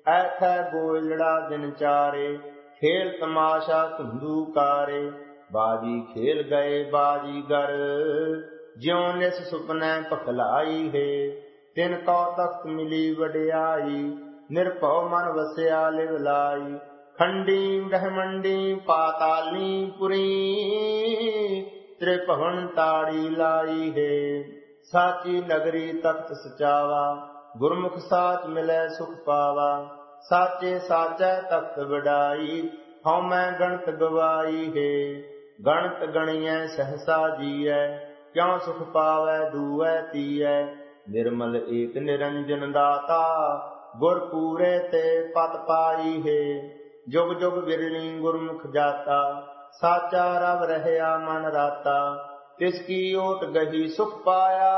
ऐथै गोलड़ा दिन चारे, खेल तमाशा धुंधुकारे। बाजी खेल गए बाजीगर, ज्यों निस सुपनै पखलाई है। तिन कौ तख्त मिली वड्याई, निरभउ मन वस्या लिव लाई। खंडी ब्रह्मंडी पाताली पुरी, त्रिभुवन ताड़ी लाई है। साची नगरी तख्त सचावा, गुरमुख साच मिलै सुख पावा। साचे साचै तख्त वडाई, हਉ मैं गणत गवाई है। गणत गणियै सहसा जीऐ, क्यों सुख पावै दूवै तीऐ। निर्मल एक निरंजन दाता, गुर पूरे ते पत पाई है। जुग जुग बिरली गुरमुख जाता, साचा रब रहया मन राता। तिसकी ओट गही सुख पाया,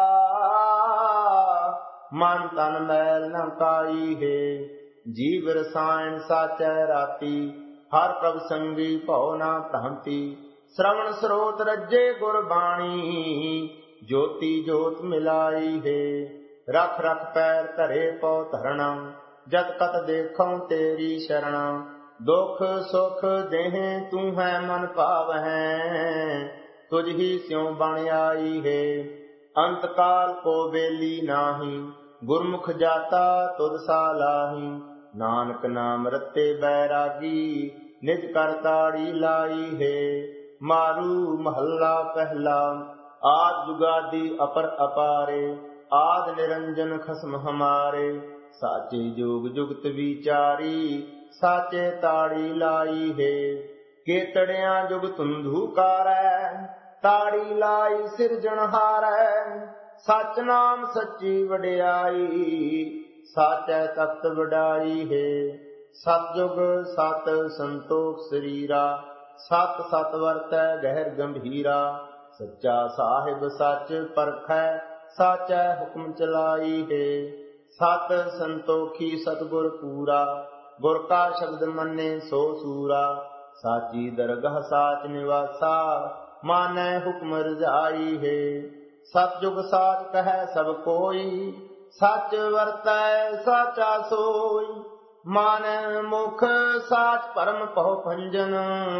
मन तन मैल न काई है। जीव रसायन साचै राती, हर प्रभ संगी भौ ना भ्रांति। श्रवण स्रोत रज्जे गुरबाणी, ज्योति जोत मिलाई है। रख रख पैर धरे पौ धरना, जत कत देखौ तेरी शरण। दुख सुख देह तू है मन पावै, तुझ ही स्यों बन आई है। अंत काल को बेली नाही, गुरमुख जाता तुद सा लाही। नानक नाम रते बैरागी, निज कर ताड़ी लाई है। मारू महला पहला, आद जुगादी अपर अपारे। आद निरंजन खसम हमारे, साचे जोग जुगत विचारी। साचे ताड़ी लाई है। केतड़िया जुग धुंधुकारै, ताड़ी लाई सिरजनहारै। सच नाम सच्ची वड्याई, साचै तख्त वडाई है। सतजुग सत संतोख शरीरा, सत सत वरतै गहर गंभीरा। सच्चा साहिब सच परखै, साचै हुक्म चलाई है। सत संतोखी सतगुर पूरा, गुर का शब्द मन्ने सो सूरा। साची दरगाह साच निवासा, मानै हुक्म रजाई है। सतजुग साच कहै सब कोई, सच वरतै साचा सोई। मानै मुख साच परम पहु भंजन,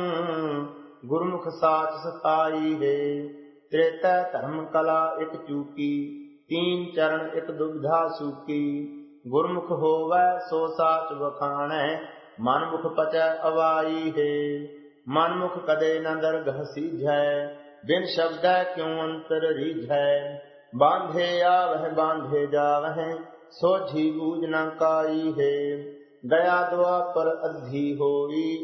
गुरमुख साच सताई है। त्रेतै धर्म कला एक चूकी, तीन चरण एक दुविधा सूकी। गुरमुख होवै सो साच वखाणै, मनमुख पचै अवाई है। मनमुख कदे न दरगह सीझै, बिन शब्दै क्यों अंतर रीझै। बांधे आवह बांधे जावह, सोझी बूझ न काई है। गया द्वापर अद्धी होई,